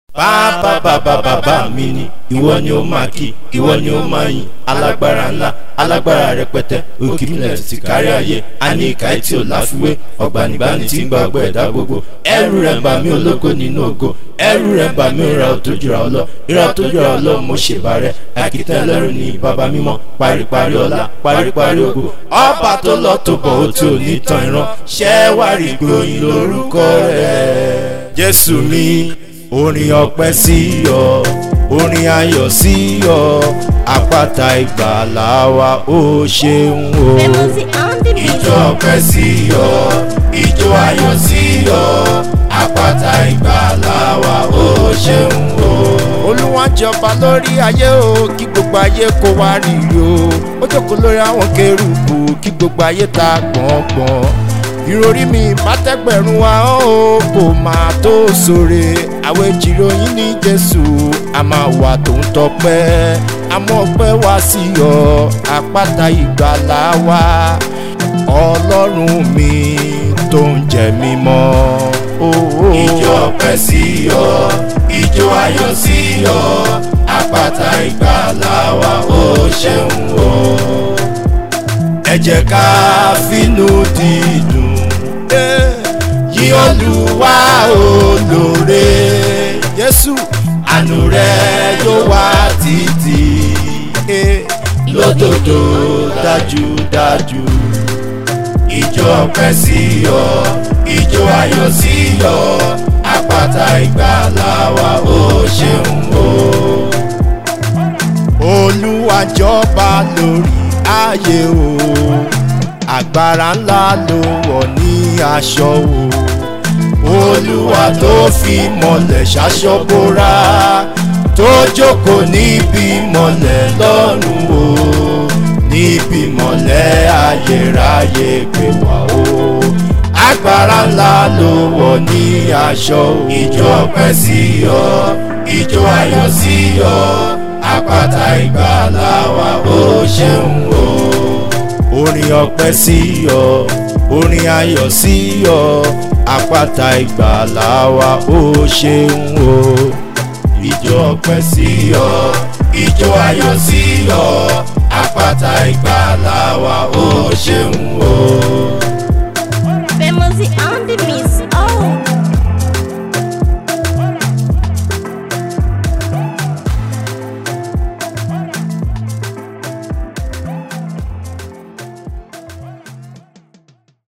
bàbá mi ni ìwọ ni ó máa kí, ìwọ ni ó máa yìn. Alágbára ńlá, alágbára rẹpẹtẹ, òkìmílẹ̀ ti kárí ayé. A ní ìka tí ò láfiwé, ọ̀gbànigbàni tí ń gbàgbọ́ ẹ̀dá gbogbo. Ẹrù rẹ̀ bà mí ológo nínú ògo, ẹrù rẹ̀ bà mí ìrà tó jùra ọlọ, ìrà tó jùra ọlọ mo ṣèbà rẹ̀. Àkìtàn ẹlẹ́rù ni bàbá mímọ́, paríparí ọlá, paríparí ògo. Ọba tó lọ tó bọ̀ ó tí ò ní tán ìran, ṣẹ́wàrí gbòyìn lórúkọ rẹ̀. Jésù mi, orin ọpẹ́ sí ọ, orin ayọ̀ sí ọ, àpáta ìgbàlà wa ó ṣeun o. Ìjọ ọpẹ́ sí ọ, ìjọ ayọ̀ sí ọ, àpáta ìgbàlà wa ó ṣeun o. Olúwa jọba lórí ayé o, kí gbogbo ayé kó wá rí o. Ó jókòó lórí àwọn kérúbù, kí gbogbo ayé ta gbọ̀ngbọ̀n. Ìròrí mi bá tẹ́gbẹ̀rún wa ó kò máa tó sóre. Àwọn ìjìròyìn ní Jésù a máa wà tó ń tọpẹ́. Àmọ́ ọpẹ́ wá sí ọ, àpáta ìgbàlà wa. Ọlọ́run mi tó ń jẹ mí mọ́. Ìjọ ọpẹ́ sí ọ, ìjọ ayọ̀ sí ọ, àpáta ìgbàlà wa ó ṣeun o. Ẹ jẹ́ ká fínú dídùn yìn Olúwa olóore. Jésù àánú rẹ̀ yóò wà títí lódodo dájúdájú. Ìjọ ọpẹ́ sí ọ, ìjọ ayọ̀ sí ọ, àpáta ìgbàlà wa ó ṣeun o. Olúwa jọba lórí ayé o, agbára ńlá ló wọ̀ ní aṣọ o. Olúwa tó fi mọ́lẹ̀ ṣaṣọ bóra, tó jókòó níbi mọ́lẹ̀ lọ́run o. Níbi mọ́lẹ̀ ayérayé gbé wá o. Agbára ńlá ló wọ̀ ní aṣọ o. Ìjọ ọpẹ́ sí ọ, ìjọ ayọ̀ sí ọ, àpáta ìgbàlà wa ó ṣeun o. Orin ọpẹ́ sí ọ, orin ayọ̀ sí ọ, àpáta ìgbàlà wa ó ṣeun o. Ìjọ ọpẹ́ sí ọ, ìjọ ayọ̀ sí ọ, àpáta ìgbàlà wa ó ṣeun o.